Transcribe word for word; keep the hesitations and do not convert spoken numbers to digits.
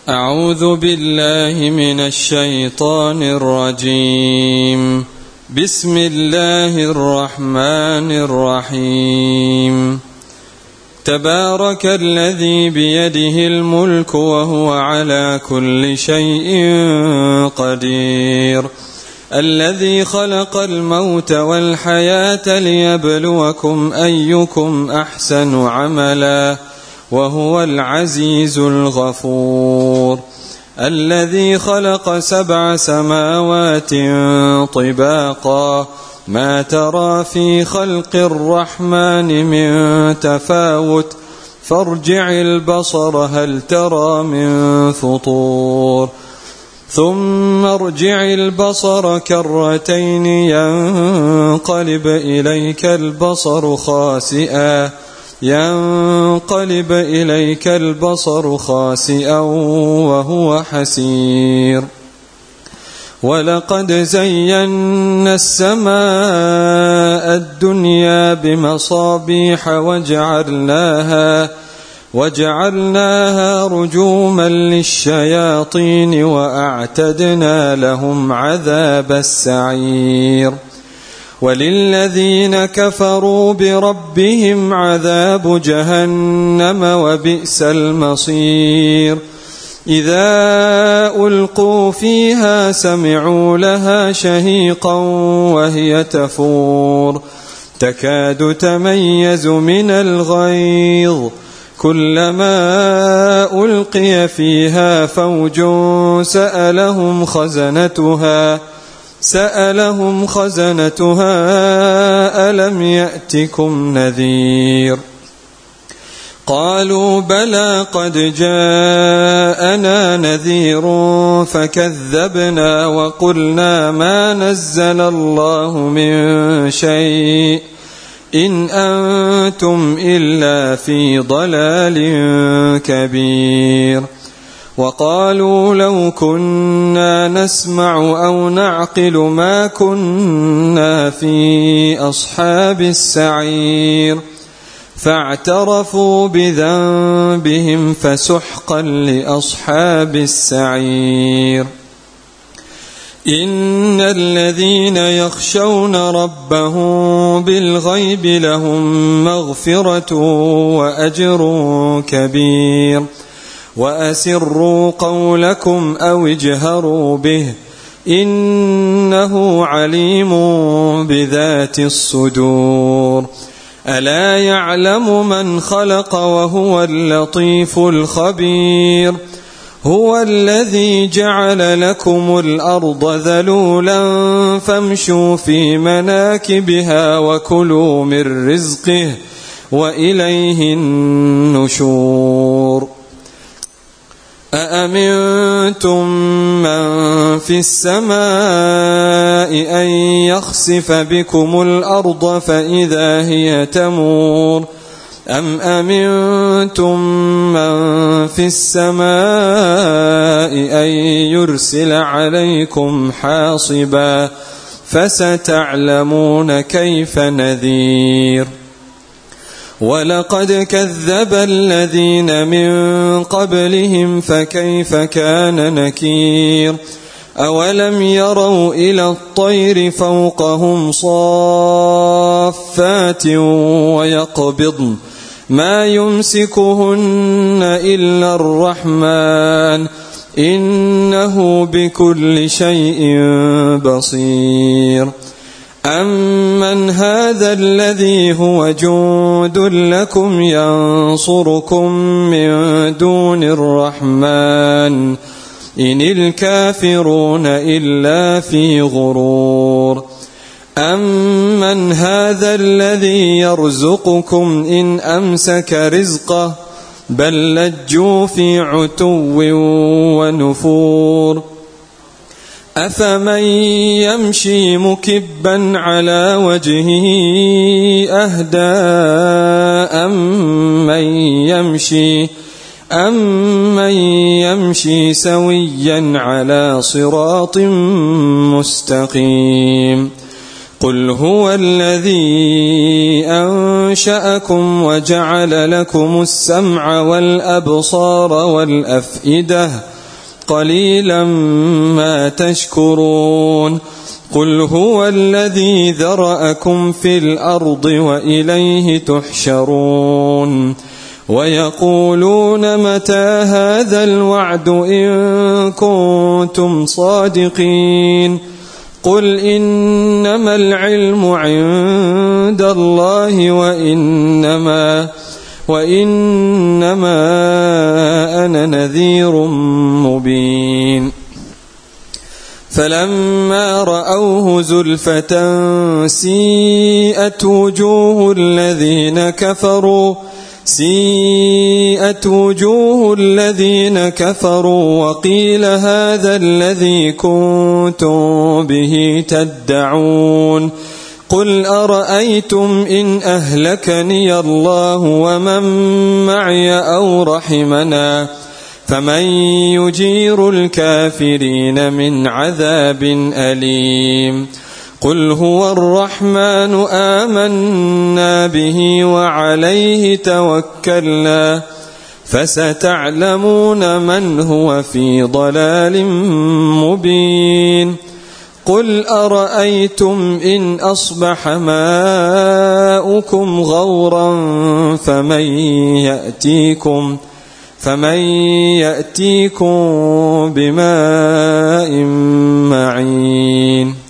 أعوذ بالله من الشيطان الرجيم. بسم الله الرحمن الرحيم. تبارك الذي بيده الملك وهو على كل شيء قدير، الذي خلق الموت والحياة ليبلوكم أيكم أحسن عملا وهو العزيز الغفور، الذي خلق سبع سماوات طباقا ما ترى في خلق الرحمن من تفاوت فارجع البصر هل ترى من فطور، ثم ارجع البصر كرتين ينقلب إليك البصر خاسئا ينقلب إليك البصر خاسئا وهو حسير. ولقد زينا السماء الدنيا بمصابيح وجعلناها وجعلناها رجوما للشياطين وأعتدنا لهم عذاب السعير. وللذين كفروا بربهم عذاب جهنم وبئس المصير. إذا ألقوا فيها سمعوا لها شهيقا وهي تفور تكاد تميز من الغيظ، كلما ألقي فيها فوج سألهم خزنتها سألهم خزنتها ألم يأتكم نذير؟ قالوا بلى قد جاءنا نذير فكذبنا وقلنا ما نزل الله من شيء إن أنتم إلا في ضلال كبير. وقالوا لو كنا نسمع أو نعقل ما كنا في أصحاب السعير، فاعترفوا بذنبهم فسحقا لأصحاب السعير. إن الذين يخشون ربهم بالغيب لهم مغفرة وأجر كبير. وأسروا قولكم أو اجهروا به إنه عليم بذات الصدور. ألا يعلم من خلق وهو اللطيف الخبير. هو الذي جعل لكم الأرض ذلولا فامشوا في مناكبها وكلوا من رزقه وإليه النشور. أأمنتم من في السماء أن يخسف بكم الأرض فإذا هي تمور، أم أمنتم من في السماء أن يرسل عليكم حاصبا فستعلمون كيف نذير. ولقد كذب الذين من قبلهم فكيف كان نكير. أولم يروا إلى الطير فوقهم صافات ويقبضن ما يمسكهن إلا الرحمن إنه بكل شيء بصير. أمن هذا الذي هو جند لكم ينصركم من دون الرحمن إن الكافرون إلا في غرور. أمن هذا الذي يرزقكم إن أمسك رزقه بل لجوا في عتو ونفور. أفمن يمشي مكبا على وجهه أهدى أمن يمشي أمن يمشي سويا على صراط مستقيم. قل هو الذي أنشأكم وجعل لكم السمع والأبصار والأفئدة قليلا ما تشكرون قل هو الذي ذرأكم في الأرض وإليه تحشرون ويقولون متى هذا الوعد إن كنتم صادقين قل إنما العلم عند الله وإنما وإنما أنا نذير مبين فلما رأوه زلفة سيئت وجوه الذين كفروا سيئت وجوه الذين كفروا وقيل هذا الذي كنتم به تدعون قل أرأيتم إن أهلكني الله ومن معي أو رحمنا فمن يجير الكافرين من عذاب أليم قل هو الرحمن آمنا به وعليه توكلنا فستعلمون من هو في ضلال مبين قل أرأيتم إن أصبح ماؤكم غورا فمن يأتيكم فمن يأتيكم بماء معين